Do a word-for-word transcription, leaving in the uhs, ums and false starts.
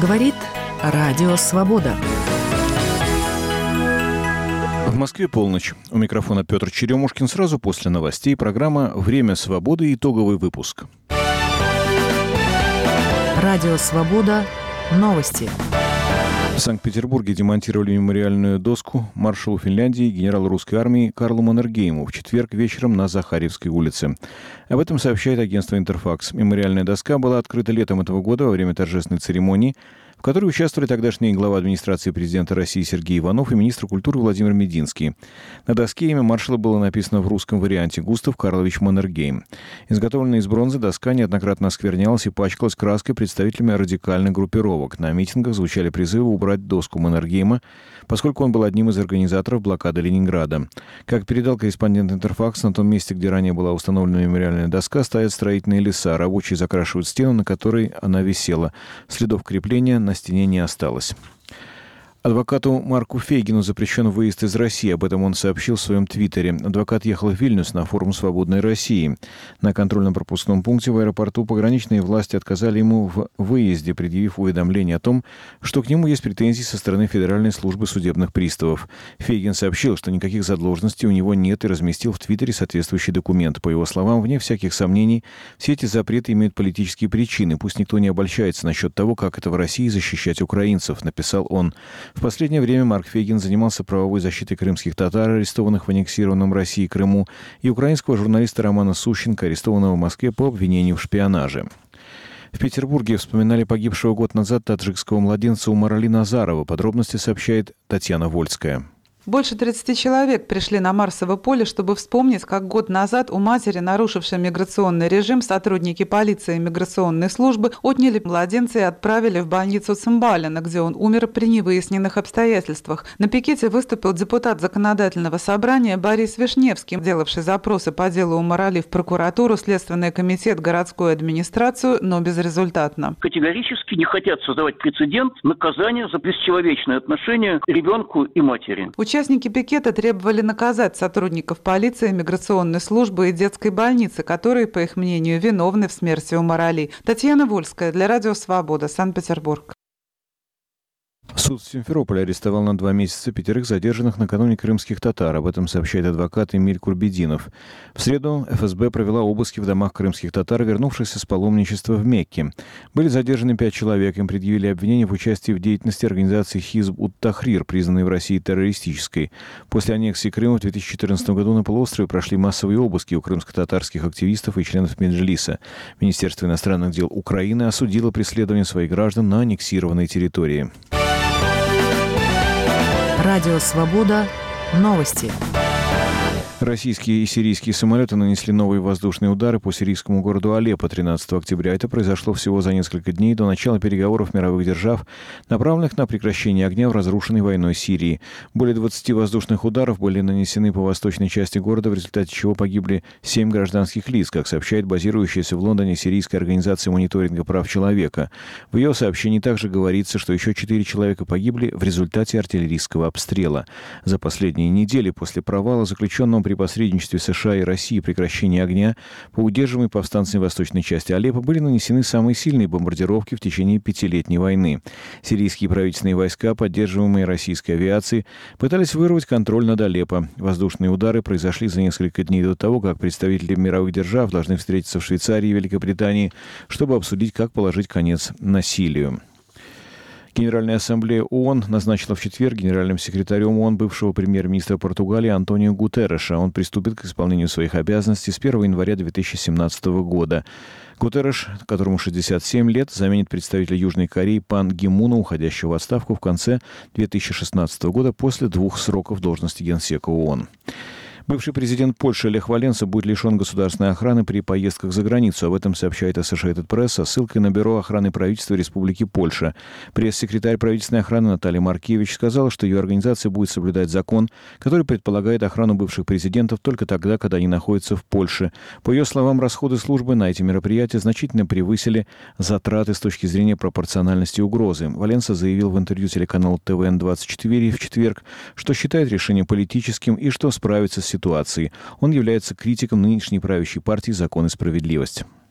Говорит Радио Свобода. В Москве полночь. У микрофона Петр Черемушкин. Сразу после новостей программа «Время свободы» и итоговый выпуск. Радио Свобода. Новости. В Санкт-Петербурге демонтировали мемориальную доску маршалу Финляндии, генералу русской армии Карлу Маннергейму в четверг вечером на Захарьевской улице. Об этом сообщает агентство «Интерфакс». Мемориальная доска была открыта летом этого года во время торжественной церемонии, в которой участвовали тогдашний глава администрации президента России Сергей Иванов и министр культуры Владимир Мединский. На доске имя маршала было написано в русском варианте «Густав Карлович Маннергейм». Изготовленная из бронзы доска неоднократно осквернялась и пачкалась краской представителями радикальных группировок. На митингах звучали призывы убрать доску Маннергейма, поскольку он был одним из организаторов блокады Ленинграда. Как передал корреспондент «Интерфакс», на том месте, где ранее была установлена мемориальная доска, стоят строительные леса. Рабочие закрашивают стену, на которой она висела. Следов крепления на стене не осталось. Адвокату Марку Фейгину запрещен выезд из России. Об этом он сообщил в своем твиттере. Адвокат ехал в Вильнюс на форум «Свободной России». На контрольно-пропускном пункте в аэропорту пограничные власти отказали ему в выезде, предъявив уведомление о том, что к нему есть претензии со стороны Федеральной службы судебных приставов. Фейгин сообщил, что никаких задолженностей у него нет, и разместил в твиттере соответствующий документ. По его словам, вне всяких сомнений, все эти запреты имеют политические причины. Пусть никто не обольщается насчет того, как это в России защищать украинцев, написал он. В последнее время Марк Фейгин занимался правовой защитой крымских татар, арестованных в аннексированном России Крыму, и украинского журналиста Романа Сущенко, арестованного в Москве по обвинению в шпионаже. В Петербурге вспоминали погибшего год назад таджикского младенца Умарали Назарова. Подробности сообщает Татьяна Вольская. Больше тридцати человек пришли на Марсово поле, чтобы вспомнить, как год назад у матери, нарушившей миграционный режим, сотрудники полиции и миграционной службы отняли младенца и отправили в больницу Цимбалина, где он умер при невыясненных обстоятельствах. На пикете выступил депутат Законодательного собрания Борис Вишневский, делавший запросы по делу Умарали в прокуратуру, Следственный комитет, городскую администрацию, но безрезультатно. Категорически не хотят создавать прецедент наказания за бесчеловечное отношение к ребенку и матери. Участники пикета требовали наказать сотрудников полиции, миграционной службы и детской больницы, которые, по их мнению, виновны в смерти Умарали. Татьяна Вольская для Радио Свобода, Санкт-Петербург. Суд в Симферополе арестовал на два месяца пятерых задержанных накануне крымских татар. Об этом сообщает адвокат Эмиль Курбединов. В среду эф эс бэ провела обыски в домах крымских татар, вернувшихся с паломничества в Мекке. Были задержаны пять человек. Им предъявили обвинение в участии в деятельности организации Хизб-ут-Тахрир, признанной в России террористической. После аннексии Крыма в две тысячи четырнадцатом году на полуострове прошли массовые обыски у крымско-татарских активистов и членов Меджлиса. Министерство иностранных дел Украины осудило преследование своих граждан на аннексированной территории. Радио Свобода. Новости. Российские и сирийские самолеты нанесли новые воздушные удары по сирийскому городу Алеппо тринадцатого октября. Это произошло всего за несколько дней до начала переговоров мировых держав, направленных на прекращение огня в разрушенной войной Сирии. Более двадцати воздушных ударов были нанесены по восточной части города, в результате чего погибли семь гражданских лиц, как сообщает базирующаяся в Лондоне сирийская организация мониторинга прав человека. В ее сообщении также говорится, что еще четыре человека погибли в результате артиллерийского обстрела. За последние недели после провала, заключенного при посредничестве США и России прекращения огня по удерживаемой повстанцами восточной части Алеппо, были нанесены самые сильные бомбардировки в течение пятилетней войны. Сирийские правительственные войска, поддерживаемые российской авиацией, пытались вырвать контроль над Алеппо. Воздушные удары произошли за несколько дней до того, как представители мировых держав должны встретиться в Швейцарии и Великобритании, чтобы обсудить, как положить конец насилию. Генеральная ассамблея ООН назначила в четверг генеральным секретарем ООН бывшего премьер-министра Португалии Антонио Гутерреша. Он приступит к исполнению своих обязанностей с первого января две тысячи семнадцатого года. Гутерреш, которому шестьдесят семь лет, заменит представителя Южной Кореи Пан Ги Муна, уходящего в отставку в конце две тысячи шестнадцатого года после двух сроков должности генсека ООН. Бывший президент Польши Лех Валенса будет лишен государственной охраны при поездках за границу. Об этом сообщает Associated Press со ссылкой на Бюро охраны правительства Республики Польша. Пресс-секретарь правительственной охраны Наталья Маркевич сказала, что ее организация будет соблюдать закон, который предполагает охрану бывших президентов только тогда, когда они находятся в Польше. По ее словам, расходы службы на эти мероприятия значительно превысили затраты с точки зрения пропорциональности угрозы. Валенса заявил в интервью телеканалу тэ вэ эн двадцать четыре в четверг, что считает решение политическим и что справится с ситуации. Он является критиком нынешней правящей партии «Закон и справедливость».